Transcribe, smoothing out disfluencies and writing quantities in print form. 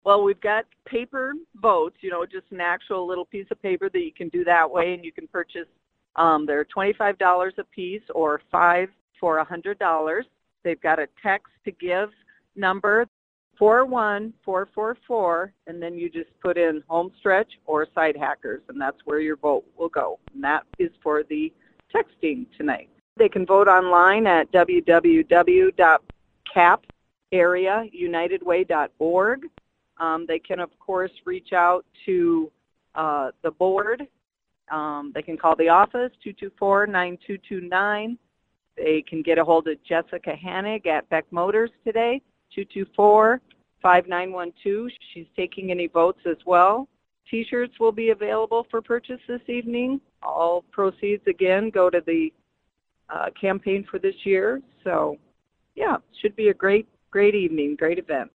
Well, we've got paper votes, just an actual little piece of paper that you can do that way, and you can purchase. They're $25 a piece or 5 for $100. They've got a text to give number 41444, and then you just put in Homestretch or Side Hackers, and that's where your vote will go. And that is for the texting tonight. They can vote online at www.capareaunitedway.org. They can, of course, reach out to the board. They can call the office, 224-9229. They can get a hold of Jessica Hannig at Beck Motors today, 224-5912. She's taking any votes as well. T-shirts will be available for purchase this evening. All proceeds, again, go to the campaign for this year. So, yeah, should be a great evening, great event.